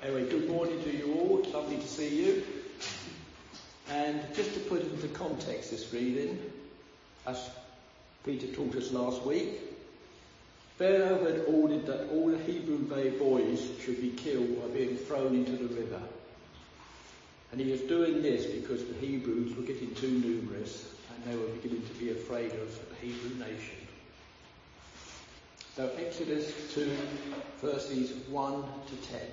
Anyway, good morning to you all. It's lovely to see you. And just to put into context this reading, as Peter taught us last week, Pharaoh had ordered that all the Hebrew boys should be killed by being thrown into the river. And he was doing this because the Hebrews were getting too numerous and they were beginning to be afraid of the Hebrew nation. So Exodus 2, verses 1 to 10.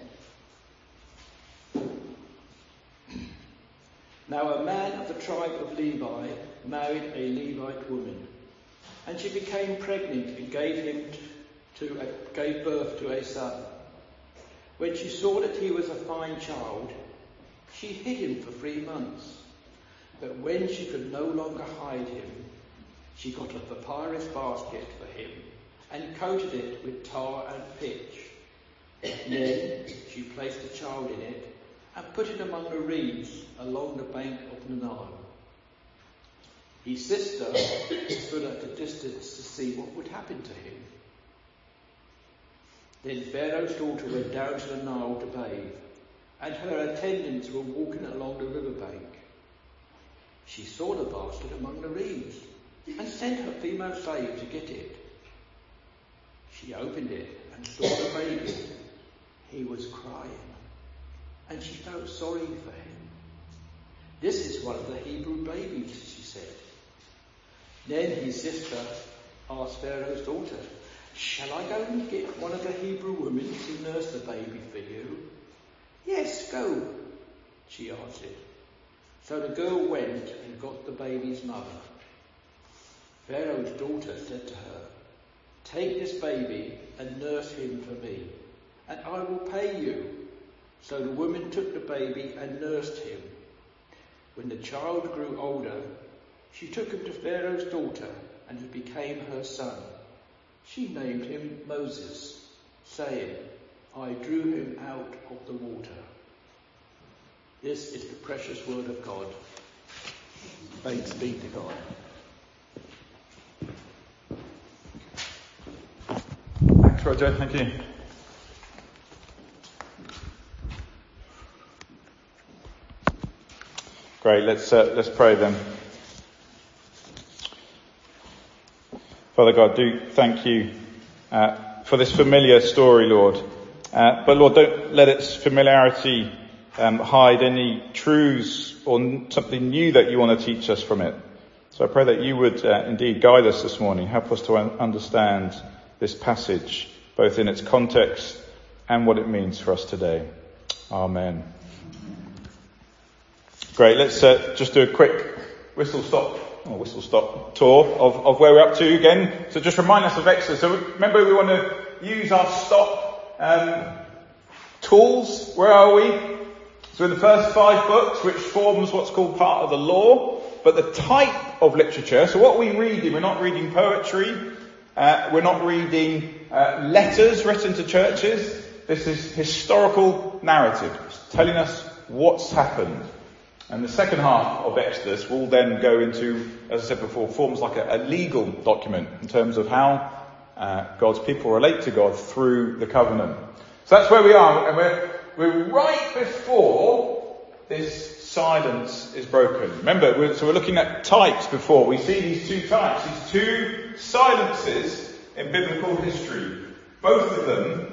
Now a man of the tribe of Levi married a Levite woman, and she became pregnant and gave birth to a son. When she saw that he was a fine child, she hid him for 3 months. But when she could no longer hide him, she got a papyrus basket for him and coated it with tar and pitch. Then she placed the child in it and put it among the reeds along the bank of the Nile. His sister stood at a distance to see what would happen to him. Then Pharaoh's daughter went down to the Nile to bathe, and her attendants were walking along the riverbank. She saw the basket among the reeds and sent her female slave to get it. She opened it and saw the baby. He was crying, and she felt sorry for him. This is one of the Hebrew babies, she said. Then his sister asked Pharaoh's daughter, "Shall I go and get one of the Hebrew women to nurse the baby for you?" "Yes, go," she answered. So the girl went and got the baby's mother. Pharaoh's daughter said to her, "Take this baby and nurse him for me, and I will pay you." So the woman took the baby and nursed him. When the child grew older, she took him to Pharaoh's daughter, and he became her son. She named him Moses, saying, "I drew him out of the water." This is the precious word of God. Thanks be to God. Thanks, Roger. Thank you. Great. Let's pray then. Father God, do thank you for this familiar story, Lord. But Lord, don't let its familiarity hide any truths or something new that you want to teach us from it. So I pray that you would indeed guide us this morning, help us to understand this passage, both in its context and what it means for us today. Amen. Great, let's just do a quick whistle-stop tour of where we're up to again. So just remind us of Exodus. So remember, we want to use our stop tools. Where are we? So in the first 5 books, which forms what's called part of the law, but the type of literature. So what we read, we're not reading poetry. We're not reading letters written to churches. This is historical narrative, telling us what's happened. And the second half of Exodus will then go into, as I said before, forms like a legal document in terms of how God's people relate to God through the covenant. So that's where we are, and we're right before this silence is broken. Remember, we're looking at types before. We see these 2 types, these 2 silences in biblical history. Both of them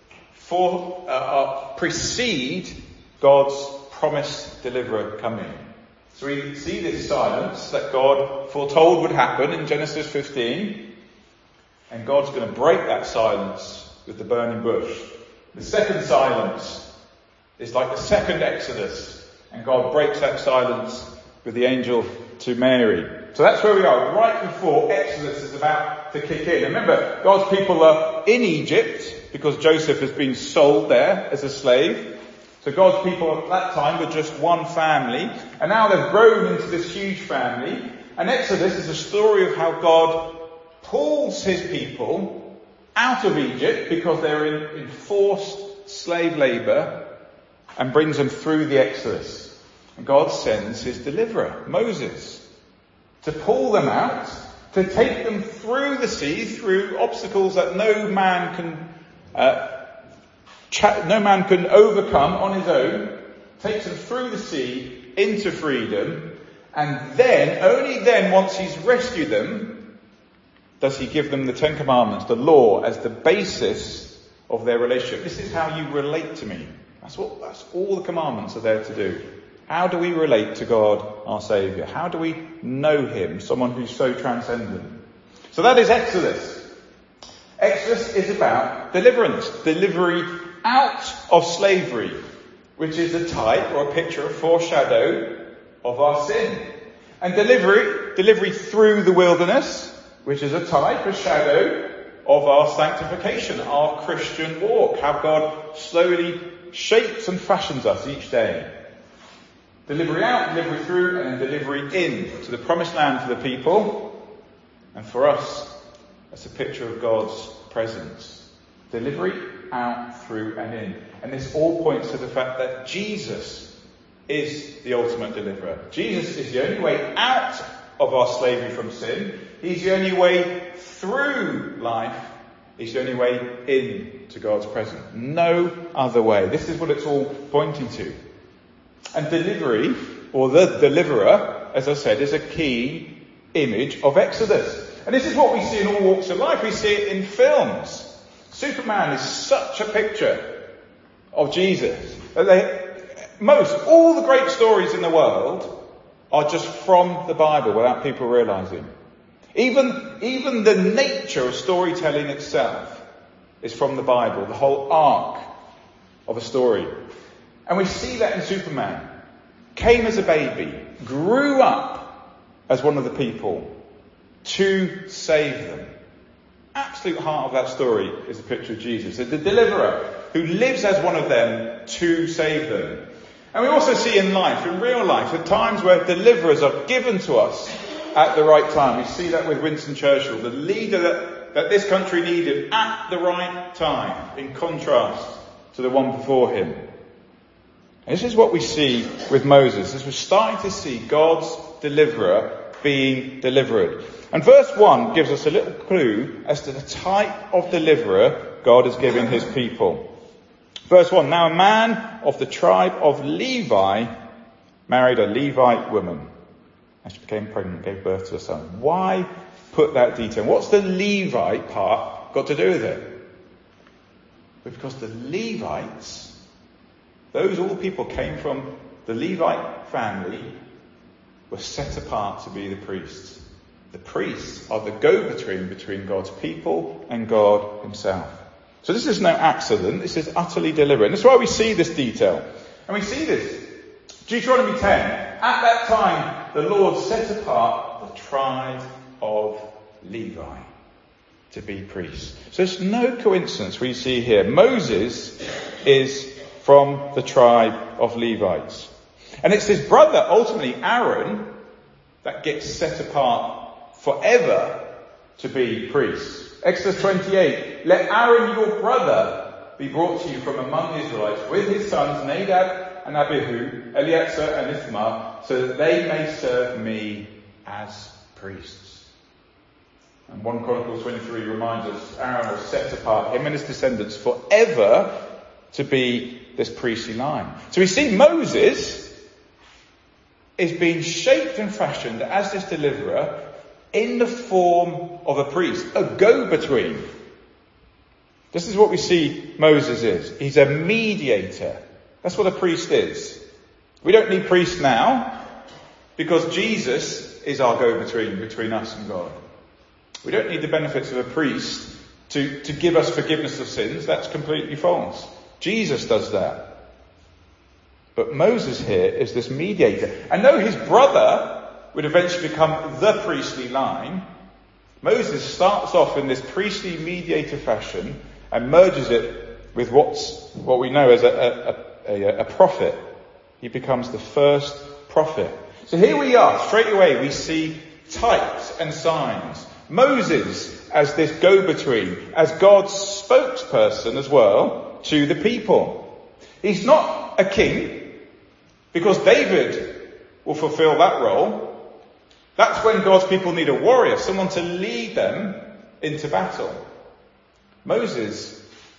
precede God's promised deliverer coming. So we see this silence that God foretold would happen in Genesis 15, and God's going to break that silence with the burning bush. The second silence is like the second Exodus, and God breaks that silence with the angel to Mary. So that's where we are, right before Exodus is about to kick in. And remember, God's people are in Egypt because Joseph has been sold there as a slave. So God's people at that time were just one family, and now they've grown into this huge family. And Exodus is a story of how God pulls his people out of Egypt because they're in forced slave labour, and brings them through the Exodus. And God sends his deliverer, Moses, to pull them out, to take them through the sea, through obstacles that no man can no man can overcome on his own, takes them through the sea into freedom, and then, only then, once he's rescued them, does he give them the Ten Commandments, the law, as the basis of their relationship. This is how you relate to me. That's all the commandments are there to do. How do we relate to God, our Saviour? How do we know him, someone who's so transcendent? So that is Exodus. Exodus is about deliverance, delivery out of slavery, which is a type or a picture, a foreshadow of our sin. And delivery through the wilderness, which is a type, a shadow of our sanctification, our Christian walk, how God slowly shapes and fashions us each day. Delivery out, delivery through, and then delivery in to the promised land for the people. And for us, that's a picture of God's presence. Delivery out, through, and in. And this all points to the fact that Jesus is the ultimate deliverer. Jesus is the only way out of our slavery from sin. He's the only way through life. He's the only way in to God's presence. No other way. This is what it's all pointing to. And delivery, or the deliverer, as I said, is a key image of Exodus. And this is what we see in all walks of life. We see it in films. Superman is such a picture of Jesus. All the great stories in the world are just from the Bible without people realizing. Even the nature of storytelling itself is from the Bible, the whole arc of a story. And we see that in Superman. Came as a baby, grew up as one of the people to save them. Absolute heart of that story is a picture of Jesus, the deliverer who lives as one of them to save them. And we also see in life, in real life, at times where deliverers are given to us at the right time. We see that with Winston Churchill, the leader that this country needed at the right time, in contrast to the one before him. And this is what we see with Moses, as we're starting to see God's deliverer being delivered. And verse 1 gives us a little clue as to the type of deliverer God has given his people. Verse 1, now a man of the tribe of Levi married a Levite woman. And she became pregnant, gave birth to a son. Why put that detail? What's the Levite part got to do with it? Because the Levites, all the people came from the Levite family, were set apart to be the priests. The priests are the go-between between God's people and God himself. So this is no accident. This is utterly deliberate. And that's why we see this detail. And we see this. Deuteronomy 10. At that time, the Lord set apart the tribe of Levi to be priests. So it's no coincidence we see here. Moses is from the tribe of Levites. And it's his brother, ultimately Aaron, that gets set apart forever to be priest. Exodus 28, let Aaron your brother be brought to you from among the Israelites with his sons Nadab and Abihu, Eleazar and Ithamar, so that they may serve me as priests. And 1 Chronicles 23 reminds us Aaron was set apart, him and his descendants, forever to be this priestly line. So we see Moses is being shaped and fashioned as this deliverer in the form of a priest, a go-between. This is what we see Moses is. He's a mediator. That's what a priest is. We don't need priests now because Jesus is our go-between between us and God. We don't need the benefits of a priest to give us forgiveness of sins. That's completely false. Jesus does that. But Moses here is this mediator. And though his brother would eventually become the priestly line, Moses starts off in this priestly mediator fashion and merges it with what we know as a prophet. He becomes the first prophet. So here we are, straight away we see types and signs. Moses as this go-between, as God's spokesperson as well to the people. He's not a king, because David will fulfill that role. That's when God's people need a warrior, someone to lead them into battle. Moses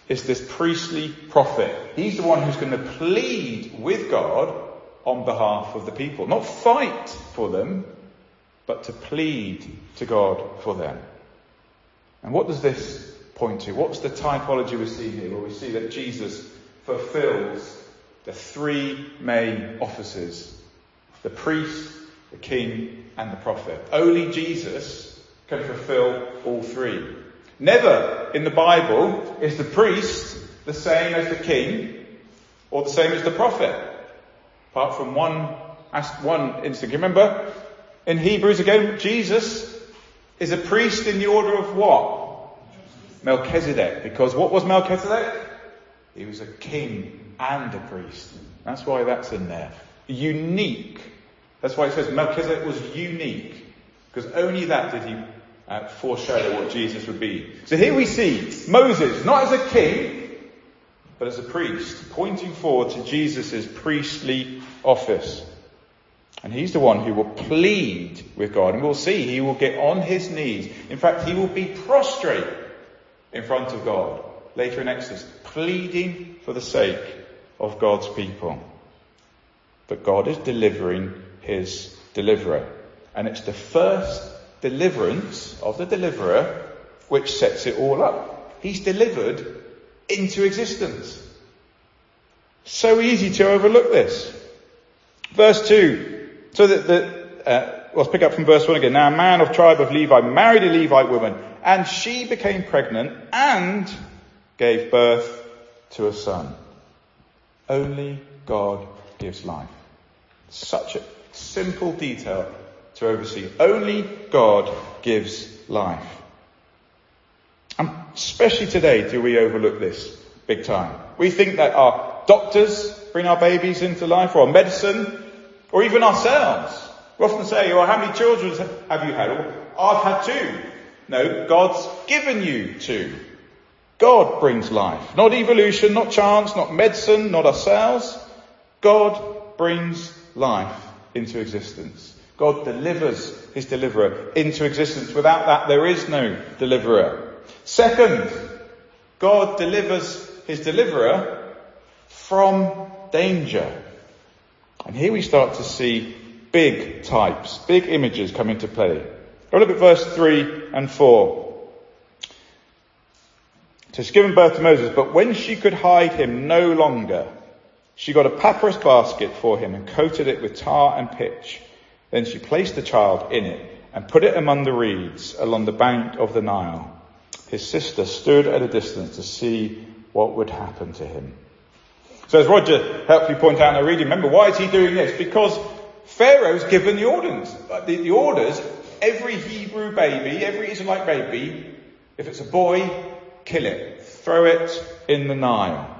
is this priestly prophet. He's the one who's going to plead with God on behalf of the people. Not fight for them, but to plead to God for them. And what does this point to? What's the typology we see here? Well, we see that Jesus fulfills the three main offices: the priest, the king, and the prophet. Only Jesus can fulfill all three. Never in the Bible is the priest the same as the king or the same as the prophet. Apart from one instant. Remember, in Hebrews again, Jesus is a priest in the order of what? Melchizedek. Because what was Melchizedek? He was a king and a priest. That's why that's in there. Unique. That's why it says Melchizedek was unique. Because only that did he foreshadow what Jesus would be. So here we see Moses, not as a king, but as a priest, pointing forward to Jesus' priestly office. And he's the one who will plead with God. And we'll see he will get on his knees. In fact, he will be prostrate in front of God later in Exodus, pleading for the sake of God's people. But God is delivering his deliverer. And it's the first deliverance of the deliverer which sets it all up. He's delivered into existence. So easy to overlook this. Verse 2. So let's pick up from verse 1 again. Now a man of tribe of Levi married a Levite woman, and she became pregnant and gave birth to a son. Only God gives life. Such a simple detail to oversee. Only God gives life. And especially today do we overlook this big time. We think that our doctors bring our babies into life, or our medicine, or even ourselves. We often say, well, how many children have you had? Well, I've had 2. No, God's given you 2. God brings life. Not evolution, not chance, not medicine, not ourselves. God brings life into existence. God delivers his deliverer into existence. Without that, there is no deliverer. Second, God delivers his deliverer from danger. And here we start to see big types, big images come into play. Go look at verse 3 and 4. So she's given birth to Moses, but when she could hide him no longer, she got a papyrus basket for him and coated it with tar and pitch. Then she placed the child in it and put it among the reeds along the bank of the Nile. His sister stood at a distance to see what would happen to him. So as Roger helped you point out in our reading, remember, why is he doing this? Because Pharaoh's given the orders. The orders, every Hebrew baby, every Israelite baby, if it's a boy, kill it. Throw it in the Nile.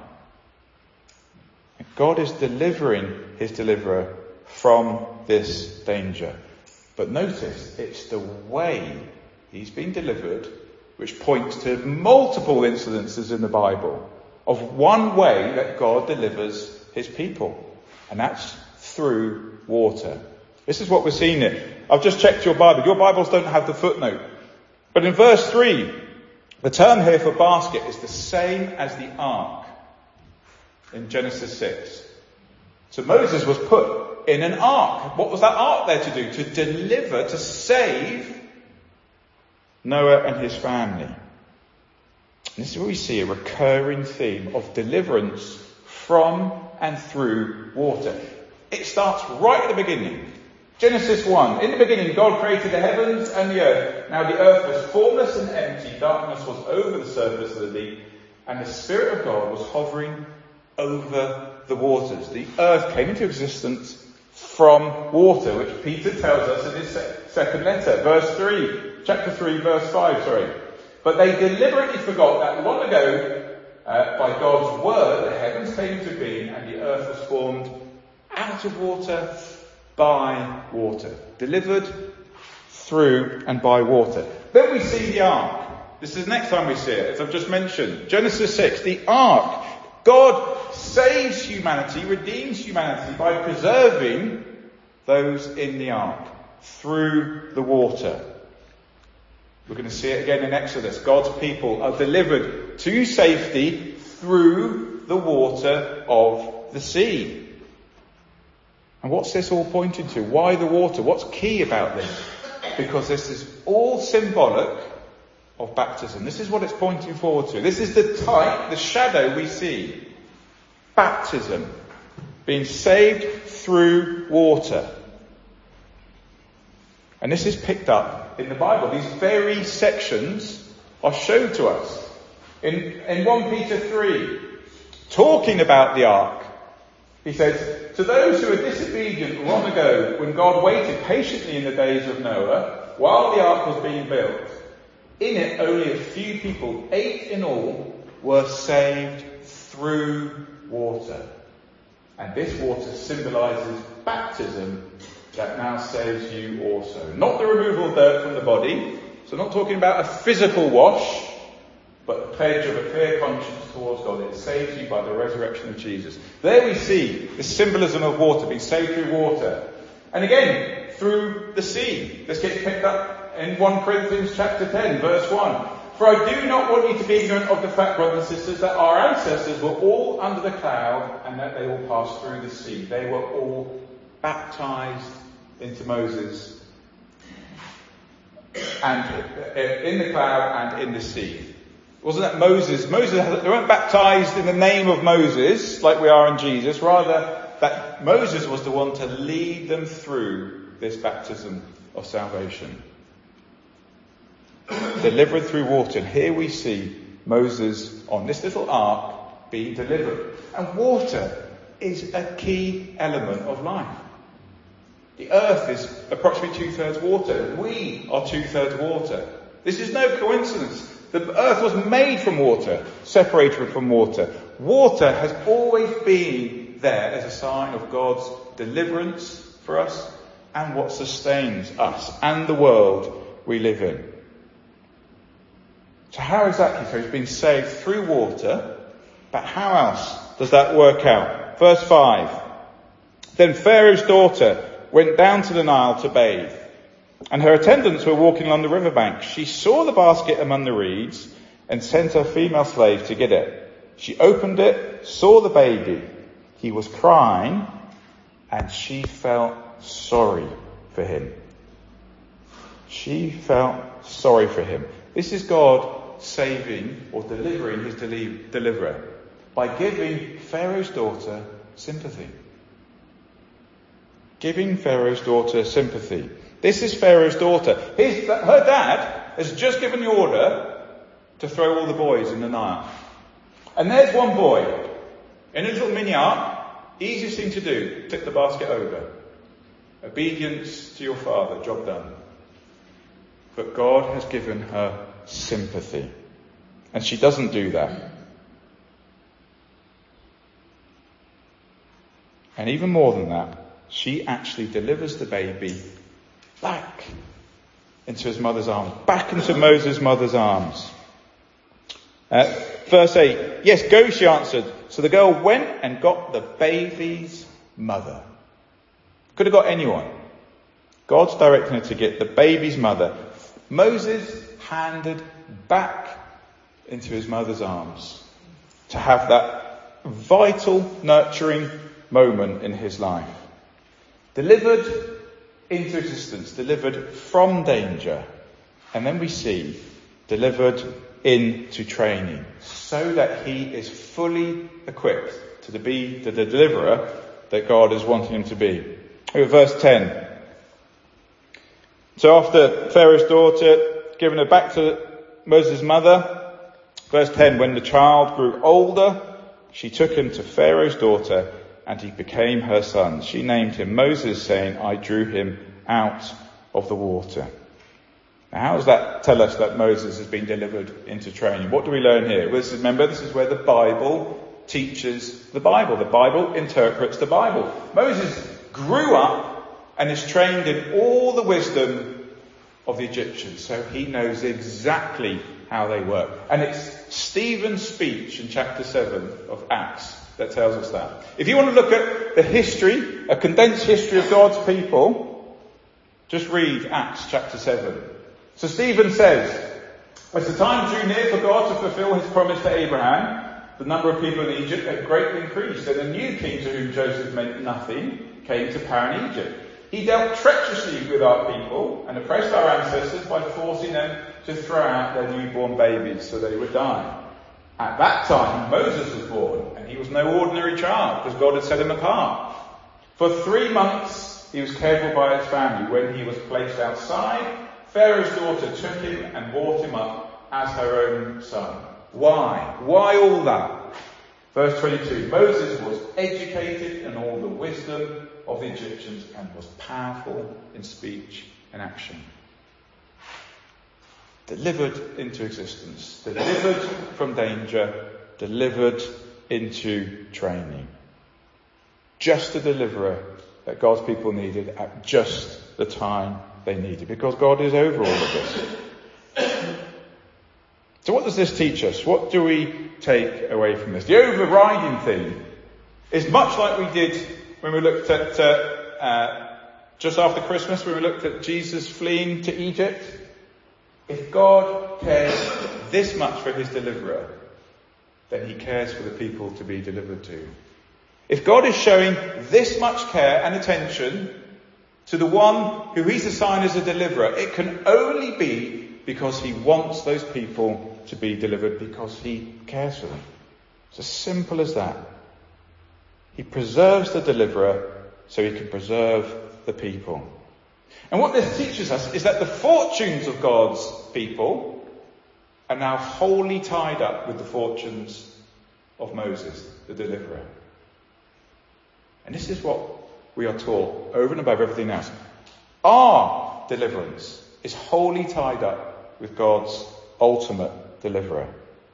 God is delivering his deliverer from this danger. But notice, it's the way he's been delivered which points to multiple incidences in the Bible of one way that God delivers his people. And that's through water. This is what we're seeing here. I've just checked your Bible. Your Bibles don't have the footnote. But in verse 3, the term here for basket is the same as the ark in Genesis 6. So Moses was put in an ark. What was that ark there to do? To deliver, to save Noah and his family. This is where we see a recurring theme of deliverance from and through water. It starts right at the beginning. Genesis 1. In the beginning, God created the heavens and the earth. Now the earth was formless and empty. Darkness was over the surface of the deep. And the Spirit of God was hovering over the waters. The earth came into existence from water, which Peter tells us in his second letter. Chapter 3, verse 5, But they deliberately forgot that long ago, by God's word, the heavens came into being and the earth was formed out of water by water. Delivered through and by water. Then we see the ark. This is the next time we see it, as I've just mentioned. Genesis 6, the ark. God saves humanity, redeems humanity by preserving those in the ark through the water. We're going to see it again in Exodus. God's people are delivered to safety through the water of the sea. And what's this all pointing to? Why the water? What's key about this? Because this is all symbolic of baptism. This is what it's pointing forward to. This is the type, the shadow we see. Baptism. Being saved through water. And this is picked up in the Bible. These very sections are shown to us. In 1 Peter 3, talking about the ark, he says, to those who were disobedient long ago, when God waited patiently in the days of Noah, while the ark was being built, in it only a few people, 8 in all, were saved through water. And this water symbolises baptism that now saves you also. Not the removal of dirt from the body, so not talking about a physical wash, but a pledge of a clear conscience towards God. It saves you by the resurrection of Jesus. There we see the symbolism of water, being saved through water. And again, through the sea. This gets picked up in 1 Corinthians chapter 10, verse 1. For I do not want you to be ignorant of the fact, brothers and sisters, that our ancestors were all under the cloud and that they all passed through the sea. They were all baptized into Moses and in the cloud and in the sea. Wasn't that Moses? They weren't baptized in the name of Moses like we are in Jesus. Rather, that Moses was the one to lead them through this baptism of salvation. Delivered through water. And here we see Moses on this little ark being delivered. And water is a key element of life. The earth is approximately 2/3 water. We are 2/3 water. This is no coincidence. The earth was made from water, separated from water. Water has always been there as a sign of God's deliverance for us and what sustains us and the world we live in. So how exactly? So he's been saved through water, but how else does that work out? Verse 5. Then Pharaoh's daughter went down to the Nile to bathe, and her attendants were walking along the riverbank. She saw the basket among the reeds and sent her female slave to get it. She opened it, saw the baby. He was crying, and she felt sorry for him. She felt sorry for him. This is God saving or delivering his deliverer by giving Pharaoh's daughter sympathy. Giving Pharaoh's daughter sympathy. This is Pharaoh's daughter. Her dad has just given the order to throw all the boys in the Nile. And there's one boy in a little mini ark. Easiest thing to do, tip the basket over. Obedience to your father, job done. But God has given her sympathy. And she doesn't do that. And even more than that, she actually delivers the baby back into his mother's arms, back into Moses' mother's arms. Verse 8, yes, go, she answered. So the girl went and got the baby's mother. Could have got anyone. God's directing her to get the baby's mother. Moses handed back into his mother's arms to have that vital, nurturing moment in his life. Delivered into existence, delivered from danger. And then we see delivered into training so that he is fully equipped to be the deliverer that God is wanting him to be. Verse 10. So after Pharaoh's daughter, given her back to Moses' mother, verse 10, when the child grew older, she took him to Pharaoh's daughter and he became her son. She named him Moses, saying, I drew him out of the water. Now, how does that tell us that Moses has been delivered into training? What do we learn here? Well, remember, this is where the Bible teaches the Bible. The Bible interprets the Bible. Moses grew up and is trained in all the wisdom of the Egyptians, so he knows exactly how they work. And it's Stephen's speech in chapter 7 of Acts that tells us that. If you want to look at the history, a condensed history of God's people, just read Acts chapter 7. So Stephen says, as the time drew near for God to fulfill his promise to Abraham, the number of people in Egypt had greatly increased, and a new king to whom Joseph meant nothing came to power in Egypt. He dealt treacherously with our people and oppressed our ancestors by forcing them to throw out their newborn babies so they would die. At that time, Moses was born, and he was no ordinary child, because God had set him apart. For 3 months, he was cared for by his family. When he was placed outside, Pharaoh's daughter took him and brought him up as her own son. Why? Why all that? Verse 22, Moses was educated in all the wisdom of the Egyptians and was powerful in speech and action. Delivered into existence, delivered from danger, delivered into training. Just the deliverer that God's people needed at just the time they needed, because God is over all of this. So what does this teach us? What do we take away from this? The overriding theme is much like we did when we looked at, just after Christmas, when we looked at Jesus fleeing to Egypt. If God cares this much for his deliverer, then he cares for the people to be delivered to. If God is showing this much care and attention to the one who he's assigned as a deliverer, it can only be because he wants those people to be delivered, because he cares for them. It's as simple as that. He preserves the deliverer so he can preserve the people. And what this teaches us is that the fortunes of God's people are now wholly tied up with the fortunes of Moses, the deliverer. And this is what we are taught over and above everything else. Our deliverance is wholly tied up with God's ultimate deliverer.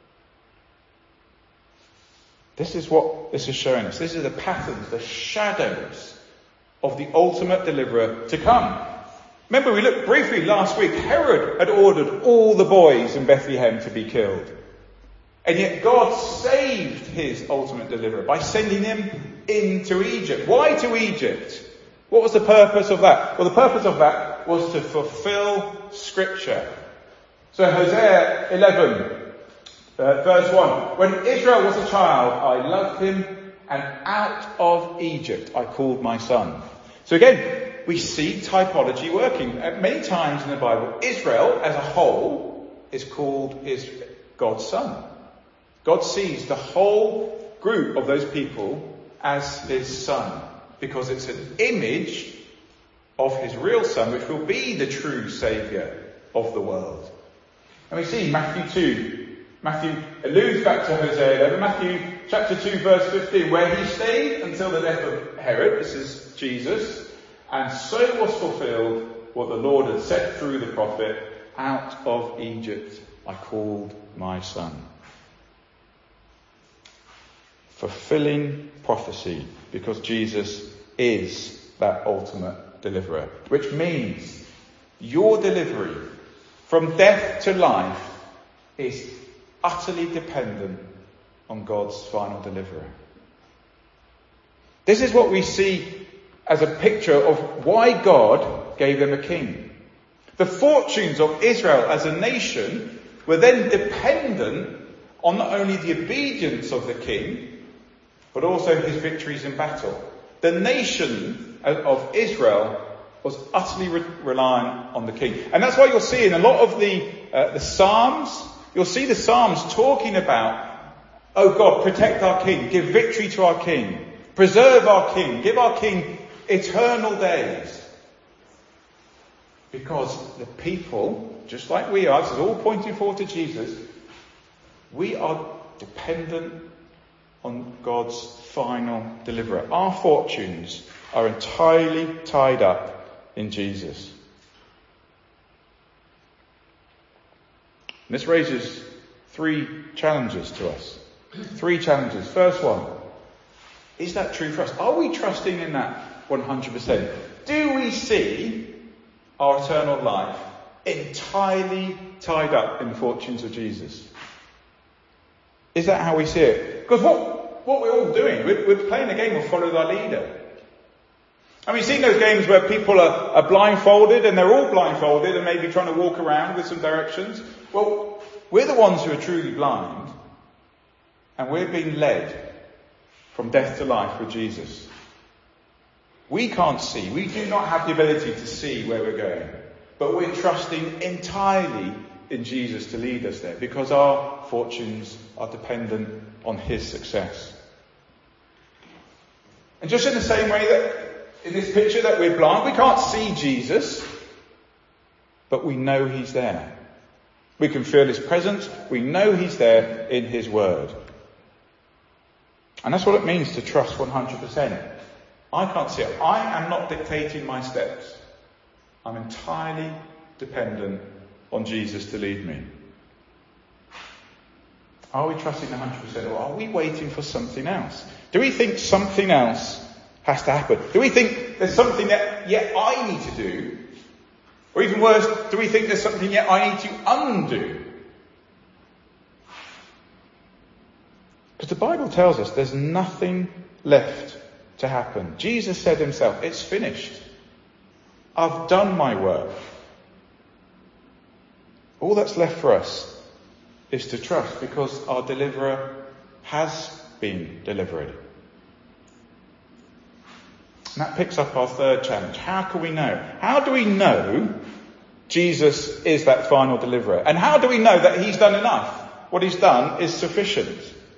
This is what this is showing us. This is the patterns, the shadows of the ultimate deliverer to come. Remember, we looked briefly last week. Herod had ordered all the boys in Bethlehem to be killed. And yet God saved his ultimate deliverer by sending him into Egypt. Why to Egypt? What was the purpose of that? Well, the purpose of that was to fulfill Scripture. So Hosea 11, verse 1. When Israel was a child, I loved him, and out of Egypt I called my son. So again, we see typology working. Many times in the Bible, Israel as a whole is called God's son. God sees the whole group of those people as his son, because it's an image of his real son, which will be the true saviour of the world. And we see Matthew 2. Matthew alludes back to Hosea 11. Matthew chapter 2 verse 15, where he stayed until the death of Herod. This is Jesus. And so was fulfilled what the Lord had said through the prophet, out of Egypt I called my son. Fulfilling prophecy, because Jesus is that ultimate deliverer. Which means your delivery from death to life is utterly dependent on God's final deliverer. This is what we see as a picture of why God gave them a king. The fortunes of Israel as a nation were then dependent on not only the obedience of the king, but also his victories in battle. The nation of Israel was utterly reliant on the king. And that's why you'll see in a lot of the Psalms, you'll see the Psalms talking about, oh God, protect our king, give victory to our king, preserve our king, give our king eternal days. Because the people, just like we are, this is all pointing forward to Jesus, we are dependent on God's final deliverer. Our fortunes are entirely tied up in Jesus. And this raises 3 challenges to us. 3 challenges. First one, is that true for us? Are we trusting in that 100%? Do we see our eternal life entirely tied up in the fortunes of Jesus? Is that how we see it? Because what we're all doing, we're playing a game of follow thy leader. And we've seen those games where people are blindfolded, and they're all blindfolded and maybe trying to walk around with some directions. Well, we're the ones who are truly blind. And we're being led from death to life with Jesus. We can't see. We do not have the ability to see where we're going. But we're trusting entirely in Jesus to lead us there, because our fortunes are dependent on his success. And just in the same way that in this picture that we're blind, we can't see Jesus, but we know he's there. We can feel his presence. We know he's there in his word. And that's what it means to trust 100%. I can't see it. I am not dictating my steps. I'm entirely dependent on Jesus to lead me. Are we trusting 100%, or are we waiting for something else? Do we think something else has to happen? Do we think there's something that yet I need to do? Or even worse, do we think there's something yet I need to undo? Because the Bible tells us there's nothing left to happen. Jesus said himself, it's finished. I've done my work. All that's left for us is to trust, because our deliverer has been delivered. And that picks up our third challenge. How can we know? How do we know Jesus is that final deliverer? And how do we know that he's done enough? What he's done is sufficient.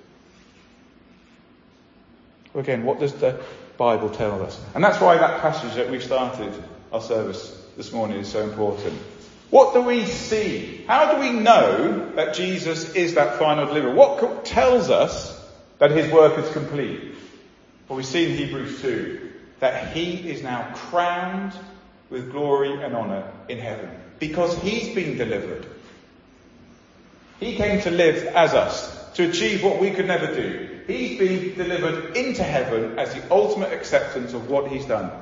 Well, again, what does the Bible tell us? And that's why that passage that we started our service this morning is so important. What do we see? How do we know that Jesus is that final deliverer? What tells us that his work is complete? Well, we see in Hebrews 2 that he is now crowned with glory and honour in heaven, because he's been delivered. He came to live as us, to achieve what we could never do. He's been delivered into heaven as the ultimate acceptance of what he's done.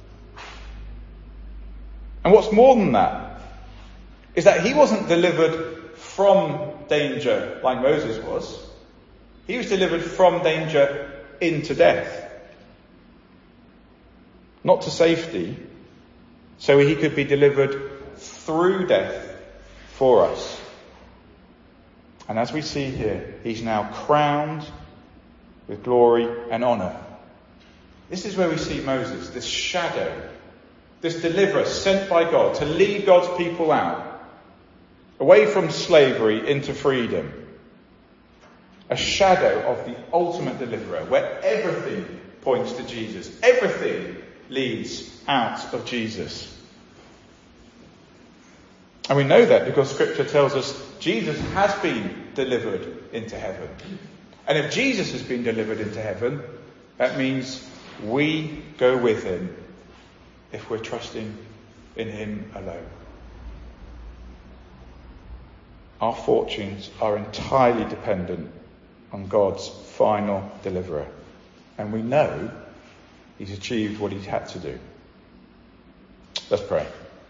And what's more than that is that he wasn't delivered from danger like Moses was. He was delivered from danger into death. Not to safety, so he could be delivered through death for us. And as we see here, he's now crowned with glory and honour. This is where we see Moses, this shadow, this deliverer sent by God to lead God's people out, away from slavery into freedom. A shadow of the ultimate deliverer, where everything points to Jesus. Everything leads out of Jesus. And we know that because Scripture tells us Jesus has been delivered into heaven. And if Jesus has been delivered into heaven, that means we go with him if we're trusting in him alone. Our fortunes are entirely dependent on God's final deliverer. And we know he's achieved what he had to do. Let's pray.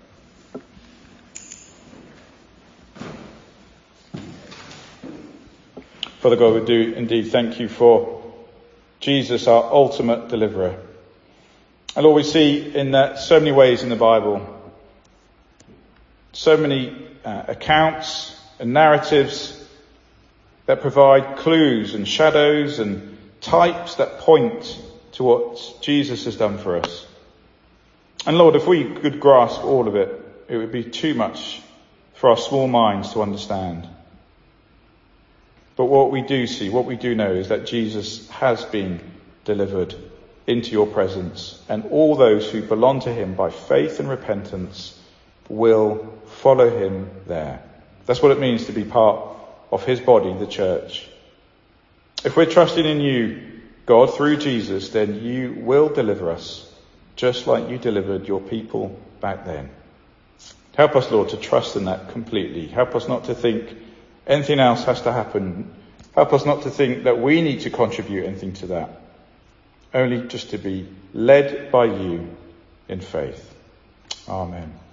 Father God, we do indeed thank you for Jesus, our ultimate deliverer. And Lord, we see in so many ways in the Bible, so many accounts and narratives that provide clues and shadows and types that point to what Jesus has done for us. And Lord, if we could grasp all of it, it would be too much for our small minds to understand. But what we do see, what we do know, is that Jesus has been delivered into your presence, and all those who belong to him by faith and repentance will follow him there. That's what it means to be part of his body, the church. If we're trusting in you, God, through Jesus, then you will deliver us, just like you delivered your people back then. Help us, Lord, to trust in that completely. Help us not to think anything else has to happen. Help us not to think that we need to contribute anything to that. Only just to be led by you in faith. Amen.